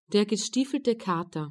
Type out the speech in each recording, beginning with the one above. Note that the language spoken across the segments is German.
Der gestiefelte Kater.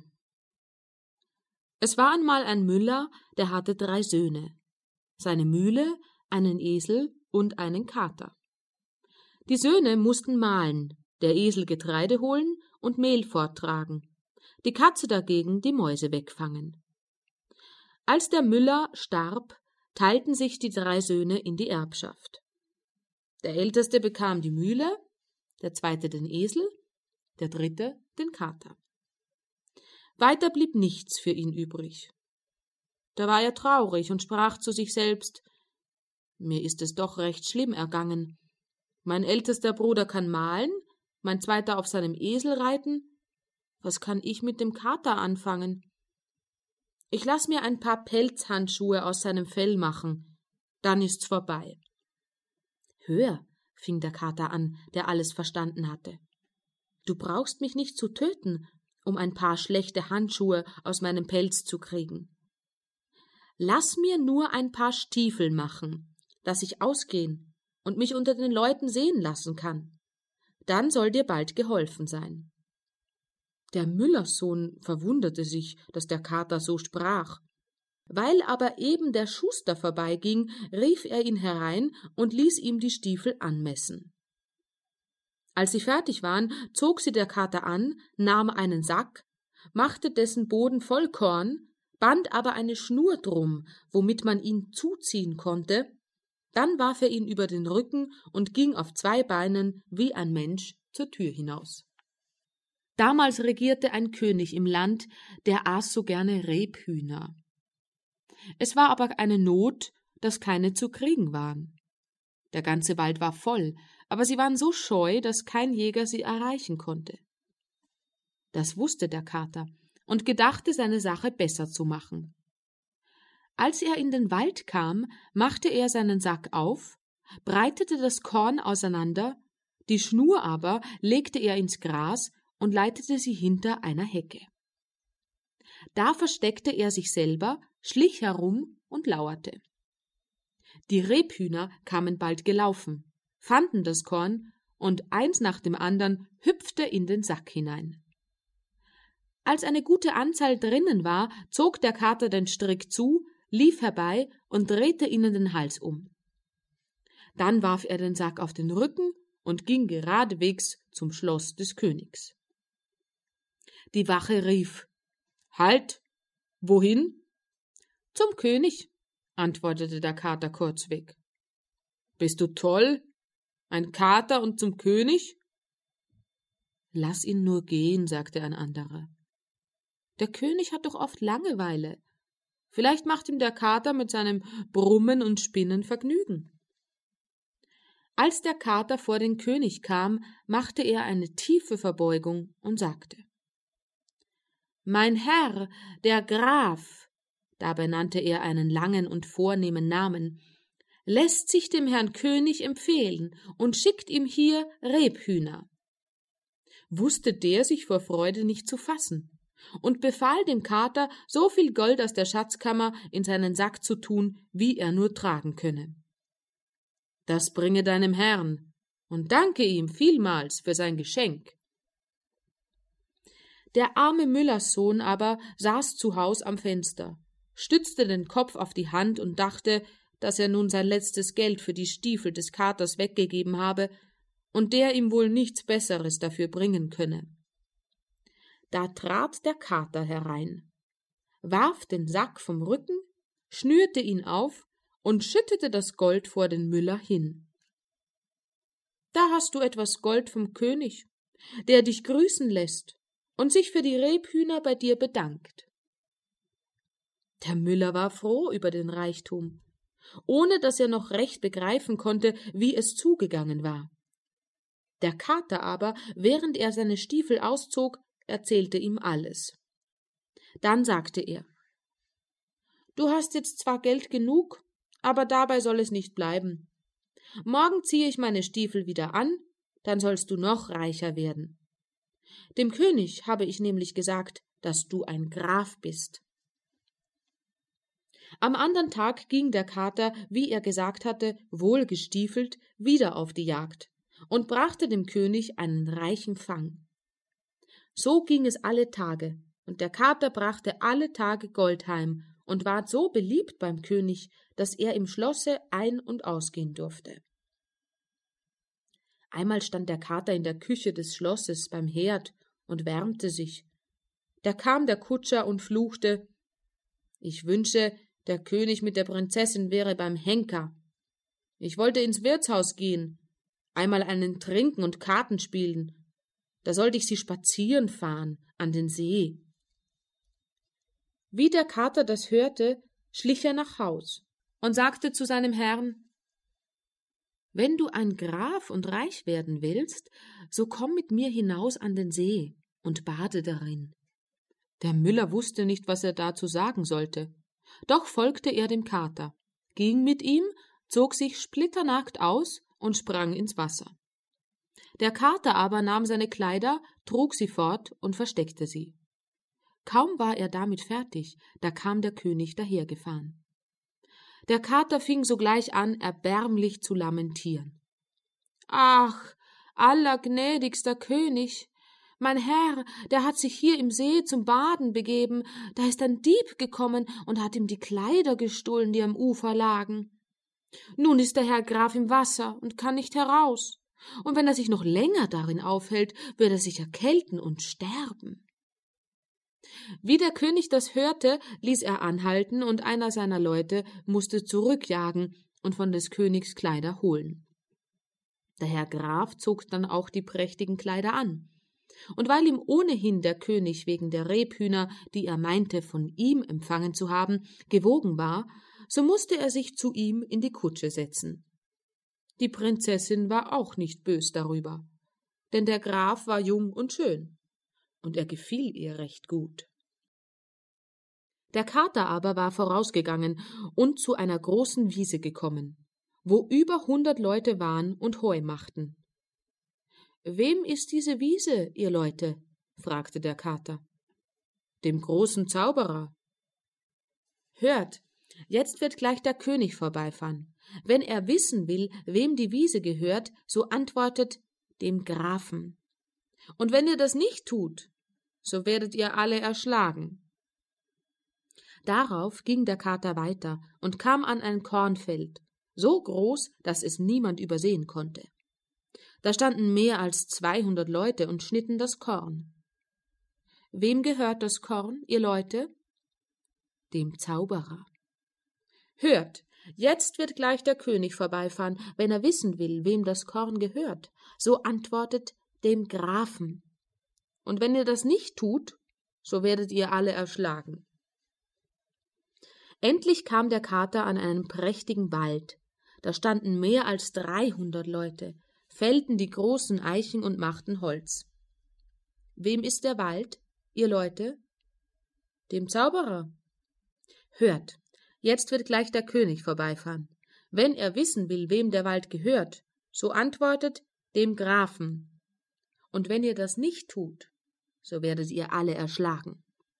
Es war einmal ein Müller, der hatte 3 Söhne, seine Mühle, einen Esel und einen Kater. Die Söhne mussten mahlen, der Esel Getreide holen und Mehl forttragen, die Katze dagegen die Mäuse wegfangen. Als der Müller starb, teilten sich die 3 Söhne in die Erbschaft. Der Älteste bekam die Mühle, der Zweite den Esel, der Dritte den Kater. Weiter blieb nichts für ihn übrig. Da war er traurig und sprach zu sich selbst: Mir ist es doch recht schlimm ergangen. Mein ältester Bruder kann mahlen, mein Zweiter auf seinem Esel reiten. Was kann ich mit dem Kater anfangen? Ich lass mir ein paar Pelzhandschuhe aus seinem Fell machen, dann ist's vorbei. Hör, fing der Kater an, der alles verstanden hatte. Du brauchst mich nicht zu töten, um ein paar schlechte Handschuhe aus meinem Pelz zu kriegen. Lass mir nur ein paar Stiefel machen, dass ich ausgehen und mich unter den Leuten sehen lassen kann. Dann soll dir bald geholfen sein. Der Müllerssohn verwunderte sich, dass der Kater so sprach. Weil aber eben der Schuster vorbeiging, rief er ihn herein und ließ ihm die Stiefel anmessen. Als sie fertig waren, zog sie der Kater an, nahm einen Sack, machte dessen Boden voll Korn, band aber eine Schnur drum, womit man ihn zuziehen konnte, dann warf er ihn über den Rücken und ging auf 2 Beinen wie ein Mensch zur Tür hinaus. Damals regierte ein König im Land, der aß so gerne Rebhühner. Es war aber eine Not, dass keine zu kriegen waren. Der ganze Wald war voll, aber sie waren so scheu, dass kein Jäger sie erreichen konnte. Das wusste der Kater und gedachte, seine Sache besser zu machen. Als er in den Wald kam, machte er seinen Sack auf, breitete das Korn auseinander, die Schnur aber legte er ins Gras und leitete sie hinter einer Hecke. Da versteckte er sich selber, schlich herum und lauerte. Die Rebhühner kamen bald gelaufen, fanden das Korn, und eins nach dem andern hüpfte in den Sack hinein. Als eine gute Anzahl drinnen war, zog der Kater den Strick zu, lief herbei und drehte ihnen den Hals um. Dann warf er den Sack auf den Rücken und ging geradewegs zum Schloss des Königs. Die Wache rief: »Halt! Wohin?« »Zum König«, antwortete der Kater kurzweg. »Bist du toll? Ein Kater und zum König?« »Lass ihn nur gehen«, sagte ein anderer. »Der König hat doch oft Langeweile. Vielleicht macht ihm der Kater mit seinem Brummen und Spinnen Vergnügen.« Als der Kater vor den König kam, machte er eine tiefe Verbeugung und sagte: »Mein Herr, der Graf«, dabei nannte er einen langen und vornehmen Namen, »lässt sich dem Herrn König empfehlen und schickt ihm hier Rebhühner.« Wusste der sich vor Freude nicht zu fassen und befahl dem Kater, so viel Gold aus der Schatzkammer in seinen Sack zu tun, wie er nur tragen könne. »Das bringe deinem Herrn und danke ihm vielmals für sein Geschenk.« Der arme Müllerssohn aber saß zu Haus am Fenster, stützte den Kopf auf die Hand und dachte, dass er nun sein letztes Geld für die Stiefel des Katers weggegeben habe und der ihm wohl nichts Besseres dafür bringen könne. Da trat der Kater herein, warf den Sack vom Rücken, schnürte ihn auf und schüttete das Gold vor den Müller hin. »Da hast du etwas Gold vom König, der dich grüßen lässt und sich für die Rebhühner bei dir bedankt.« Der Müller war froh über den Reichtum, ohne dass er noch recht begreifen konnte, wie es zugegangen war. Der Kater aber, während er seine Stiefel auszog, erzählte ihm alles. Dann sagte er: »Du hast jetzt zwar Geld genug, aber dabei soll es nicht bleiben. Morgen ziehe ich meine Stiefel wieder an, dann sollst du noch reicher werden. Dem König habe ich nämlich gesagt, dass du ein Graf bist.« Am andern Tag ging der Kater, wie er gesagt hatte, wohlgestiefelt, wieder auf die Jagd und brachte dem König einen reichen Fang. So ging es alle Tage, und der Kater brachte alle Tage Gold heim und ward so beliebt beim König, dass er im Schlosse ein- und ausgehen durfte. Einmal stand der Kater in der Küche des Schlosses beim Herd und wärmte sich. Da kam der Kutscher und fluchte: »Ich wünsche, der König mit der Prinzessin wäre beim Henker. Ich wollte ins Wirtshaus gehen, einmal einen trinken und Karten spielen. Da sollte ich sie spazieren fahren an den See.« Wie der Kater das hörte, schlich er nach Haus und sagte zu seinem Herrn: »Wenn du ein Graf und reich werden willst, so komm mit mir hinaus an den See und bade darin.« Der Müller wusste nicht, was er dazu sagen sollte. Doch folgte er dem Kater, ging mit ihm, zog sich splitternackt aus und sprang ins Wasser. Der Kater aber nahm seine Kleider, trug sie fort und versteckte sie. Kaum war er damit fertig, da kam der König dahergefahren. Der Kater fing sogleich an, erbärmlich zu lamentieren. »Ach, allergnädigster König! Mein Herr, der hat sich hier im See zum Baden begeben, da ist ein Dieb gekommen und hat ihm die Kleider gestohlen, die am Ufer lagen. Nun ist der Herr Graf im Wasser und kann nicht heraus, und wenn er sich noch länger darin aufhält, wird er sich erkälten und sterben.« Wie der König das hörte, ließ er anhalten, und einer seiner Leute musste zurückjagen und von des Königs Kleider holen. Der Herr Graf zog dann auch die prächtigen Kleider an. Und weil ihm ohnehin der König wegen der Rebhühner, die er meinte, von ihm empfangen zu haben, gewogen war, so musste er sich zu ihm in die Kutsche setzen. Die Prinzessin war auch nicht bös darüber, denn der Graf war jung und schön, und er gefiel ihr recht gut. Der Kater aber war vorausgegangen und zu einer großen Wiese gekommen, wo über 100 Leute waren und Heu machten. »Wem ist diese Wiese, ihr Leute?« fragte der Kater. »Dem großen Zauberer.« »Hört, jetzt wird gleich der König vorbeifahren. Wenn er wissen will, wem die Wiese gehört, so antwortet: dem Grafen. Und wenn ihr das nicht tut, so werdet ihr alle erschlagen.« Darauf ging der Kater weiter und kam an ein Kornfeld, so groß, dass es niemand übersehen konnte. Da standen mehr als 200 Leute und schnitten das Korn. »Wem gehört das Korn, ihr Leute?« »Dem Zauberer.« »Hört, jetzt wird gleich der König vorbeifahren. Wenn er wissen will, wem das Korn gehört, so antwortet: dem Grafen. Und wenn ihr das nicht tut, so werdet ihr alle erschlagen.« Endlich kam der Kater an einen prächtigen Wald. Da standen mehr als 300 Leute, fällten die großen Eichen und machten Holz. »Wem ist der Wald, ihr Leute?« »Dem Zauberer.« »Hört, jetzt wird gleich der König vorbeifahren. Wenn er wissen will, wem der Wald gehört, so antwortet: dem Grafen. Und wenn ihr das nicht tut, so werdet ihr alle erschlagen.«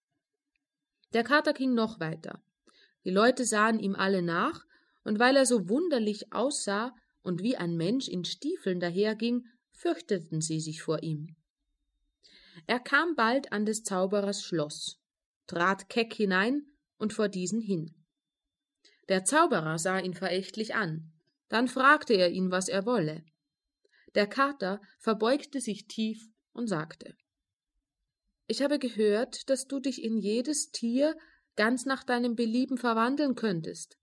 Der Kater ging noch weiter. Die Leute sahen ihm alle nach, und weil er so wunderlich aussah und wie ein Mensch in Stiefeln daherging, fürchteten sie sich vor ihm. Er kam bald an des Zauberers Schloss, trat keck hinein und vor diesen hin. Der Zauberer sah ihn verächtlich an, dann fragte er ihn, was er wolle. Der Kater verbeugte sich tief und sagte: »Ich habe gehört, dass du dich in jedes Tier ganz nach deinem Belieben verwandeln könntest.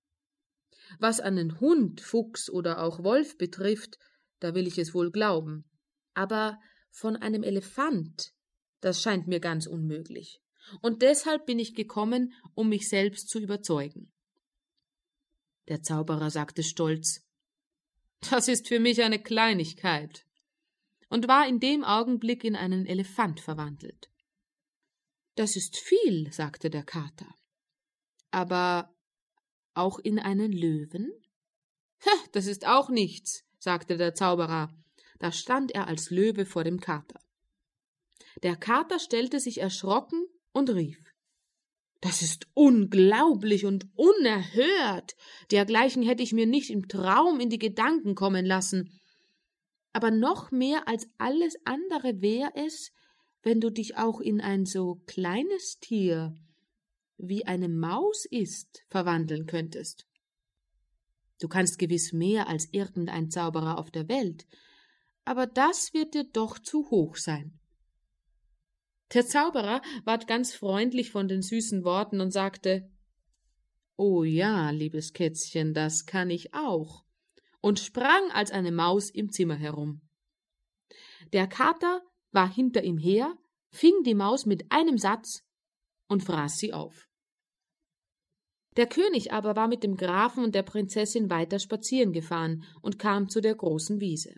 Was einen Hund, Fuchs oder auch Wolf betrifft, da will ich es wohl glauben. Aber von einem Elefant, das scheint mir ganz unmöglich. Und deshalb bin ich gekommen, um mich selbst zu überzeugen.« Der Zauberer sagte stolz: »Das ist für mich eine Kleinigkeit«, und war in dem Augenblick in einen Elefant verwandelt. »Das ist viel«, sagte der Kater. »Aber auch in einen Löwen?« »Das ist auch nichts«, sagte der Zauberer. Da stand er als Löwe vor dem Kater. Der Kater stellte sich erschrocken und rief: »Das ist unglaublich und unerhört. Dergleichen hätte ich mir nicht im Traum in die Gedanken kommen lassen. Aber noch mehr als alles andere wäre es, wenn du dich auch in ein so kleines Tier wie eine Maus ist, verwandeln könntest. Du kannst gewiss mehr als irgendein Zauberer auf der Welt, aber das wird dir doch zu hoch sein. Der Zauberer ward ganz freundlich von den süßen Worten und sagte: »Oh ja, liebes Kätzchen, das kann ich auch«, und sprang als eine Maus im Zimmer herum. Der Kater war hinter ihm her, fing die Maus mit einem Satz und fraß sie auf. Der König aber war mit dem Grafen und der Prinzessin weiter spazieren gefahren und kam zu der großen Wiese.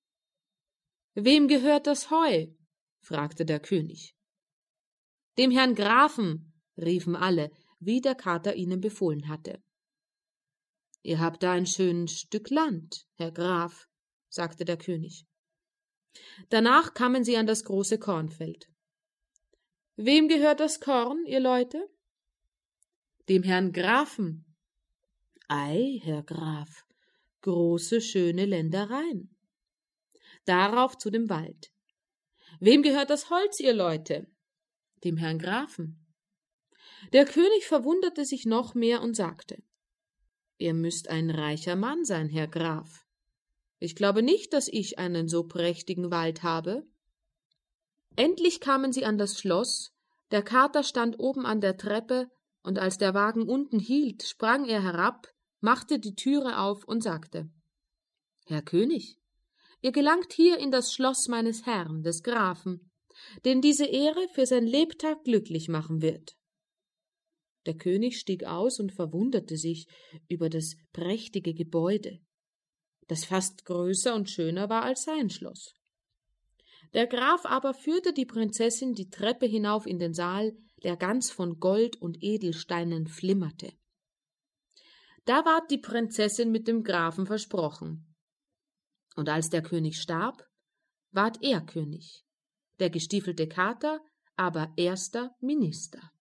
»Wem gehört das Heu?« fragte der König. »Dem Herrn Grafen«, riefen alle, wie der Kater ihnen befohlen hatte. »Ihr habt da ein schönes Stück Land, Herr Graf«, sagte der König. Danach kamen sie an das große Kornfeld. »Wem gehört das Korn, ihr Leute?« »Dem Herrn Grafen.« »Ei, Herr Graf, große, schöne Ländereien.« Darauf zu dem Wald. »Wem gehört das Holz, ihr Leute?« »Dem Herrn Grafen.« Der König verwunderte sich noch mehr und sagte: »Ihr müsst ein reicher Mann sein, Herr Graf. Ich glaube nicht, dass ich einen so prächtigen Wald habe.« Endlich kamen sie an das Schloss, der Kater stand oben an der Treppe, und als der Wagen unten hielt, sprang er herab, machte die Türe auf und sagte: »Herr König, ihr gelangt hier in das Schloss meines Herrn, des Grafen, den diese Ehre für sein Lebtag glücklich machen wird.« Der König stieg aus und verwunderte sich über das prächtige Gebäude, das fast größer und schöner war als sein Schloss. Der Graf aber führte die Prinzessin die Treppe hinauf in den Saal, der ganz von Gold und Edelsteinen flimmerte. Da ward die Prinzessin mit dem Grafen versprochen. Und als der König starb, ward er König, der gestiefelte Kater aber erster Minister.